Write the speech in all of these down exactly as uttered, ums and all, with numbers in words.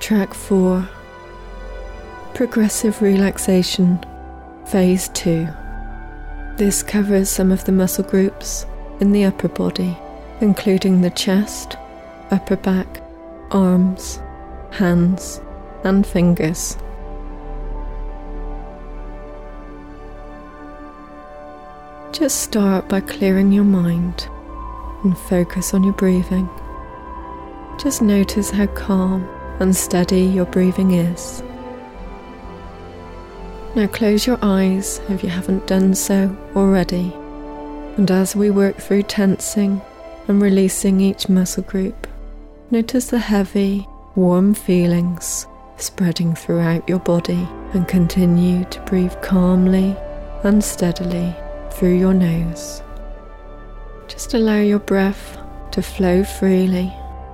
Track four. Progressive Relaxation, Phase two. This covers some of the muscle groups in the upper body, including the chest, upper back, arms, hands, and fingers. Just start by clearing your mind and focus on your breathing. Just notice how calm and steady your breathing is. Now close your eyes if you haven't done so already, and as we work through tensing and releasing each muscle group, notice the heavy, warm feelings spreading throughout your body, and continue to breathe calmly and steadily through your nose. Just allow your breath to flow freely.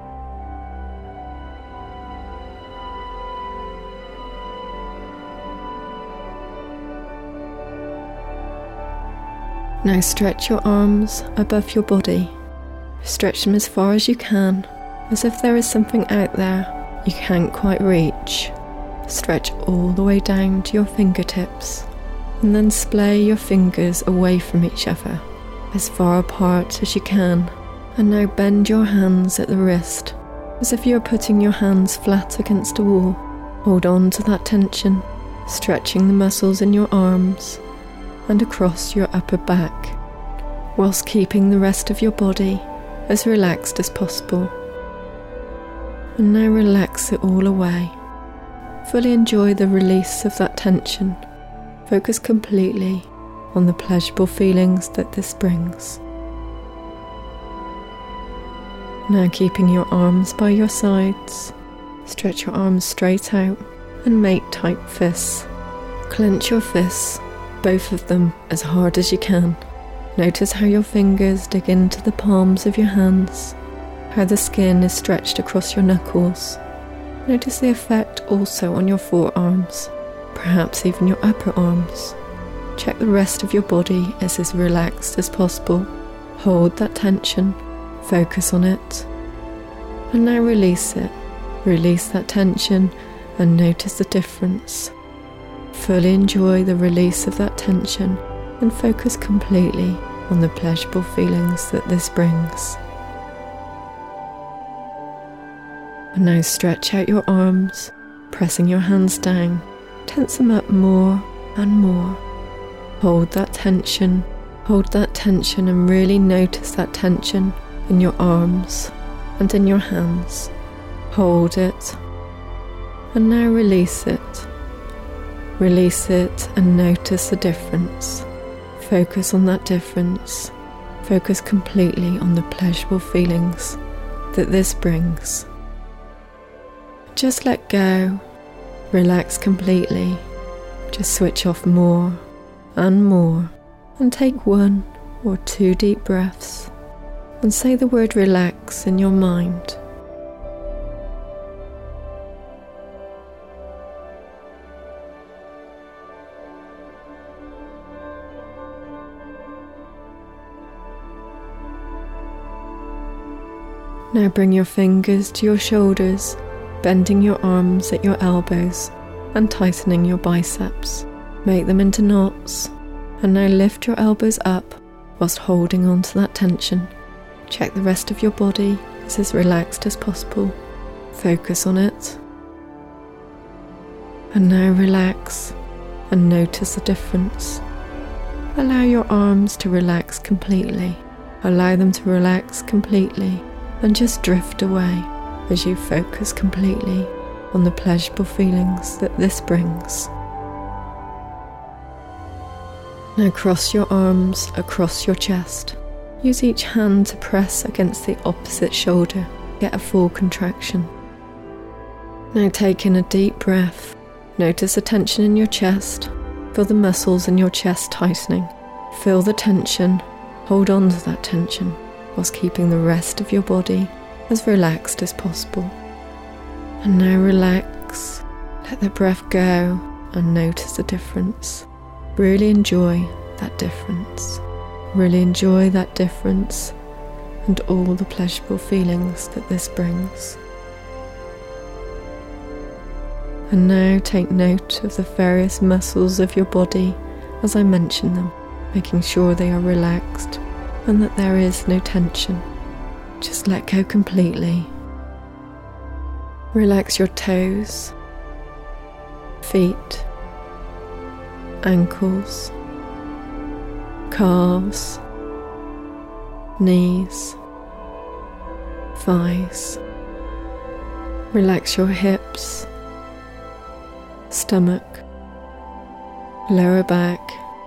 Now stretch your arms above your body. Stretch them as far as you can, as if there is something out there you can't quite reach. Stretch all the way down to your fingertips, and then splay your fingers away from each other, as far apart as you can. And now bend your hands at the wrist, as if you are putting your hands flat against a wall. Hold on to that tension, stretching the muscles in your arms and across your upper back, whilst keeping the rest of your body as relaxed as possible. And now relax it all away. Fully enjoy the release of that tension. Focus completely on the pleasurable feelings that this brings. Now keeping your arms by your sides, stretch your arms straight out and make tight fists. Clench your fists, both of them, as hard as you can. Notice how your fingers dig into the palms of your hands, how the skin is stretched across your knuckles. Notice the effect also on your forearms, perhaps even your upper arms. Check the rest of your body is as relaxed as possible. Hold that tension, focus on it, and now release it. Release that tension and notice the difference. Fully enjoy the release of that tension and focus completely on the pleasurable feelings that this brings. And now stretch out your arms, pressing your hands down. Tense them up more and more. Hold that tension, hold that tension and really notice that tension in your arms and in your hands. Hold it and now release it. Release it and notice the difference. Focus on that difference. Focus completely on the pleasurable feelings that this brings. Just let go. Relax completely. Just switch off more and more, and take one or two deep breaths and say the word relax in your mind. Now bring your fingers to your shoulders, bending your arms at your elbows and tightening your biceps. Make them into knots, and now lift your elbows up whilst holding on to that tension. Check the rest of your body is as relaxed as possible. Focus on it. And now relax and notice the difference. Allow your arms to relax completely. Allow them to relax completely and just drift away as you focus completely on the pleasurable feelings that this brings. Now cross your arms across your chest. Use each hand to press against the opposite shoulder. Get a full contraction. Now take in a deep breath. Notice the tension in your chest. Feel the muscles in your chest tightening. Feel the tension. Hold on to that tension whilst keeping the rest of your body as relaxed as possible. And now relax. Let the breath go and notice the difference. Really enjoy that difference. Really enjoy that difference and all the pleasurable feelings that this brings. And now take note of the various muscles of your body as I mention them, making sure they are relaxed and that there is no tension. Just let go completely. Relax your toes, feet, ankles, calves, knees, thighs. Relax your hips, stomach, lower back,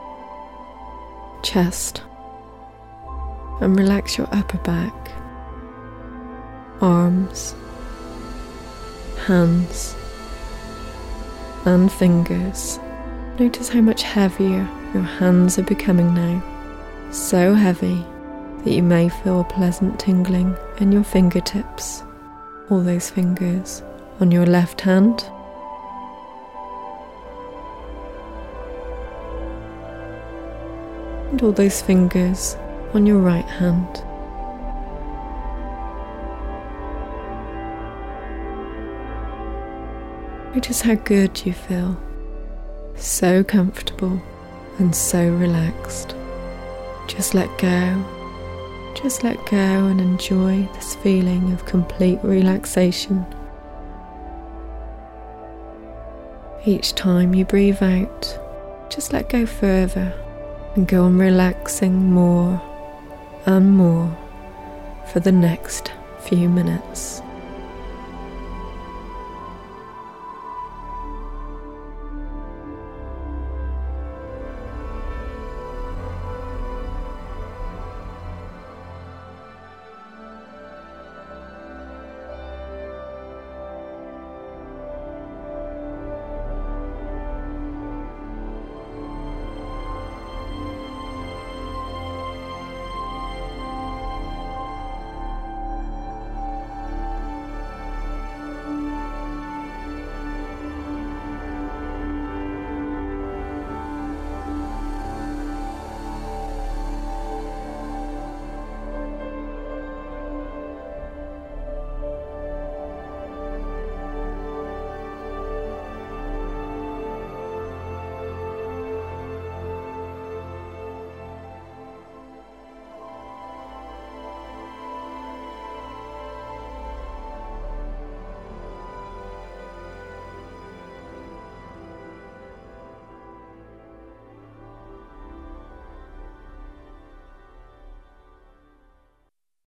chest, and relax your upper back, arms, hands, and fingers. Notice how much heavier your hands are becoming now, so heavy that you may feel a pleasant tingling in your fingertips, all those fingers on your left hand, and all those fingers on your right hand. Notice how good you feel, so comfortable and so relaxed. Just let go, just let go and enjoy this feeling of complete relaxation. Each time you breathe out, just let go further and go on relaxing more and more for the next few minutes.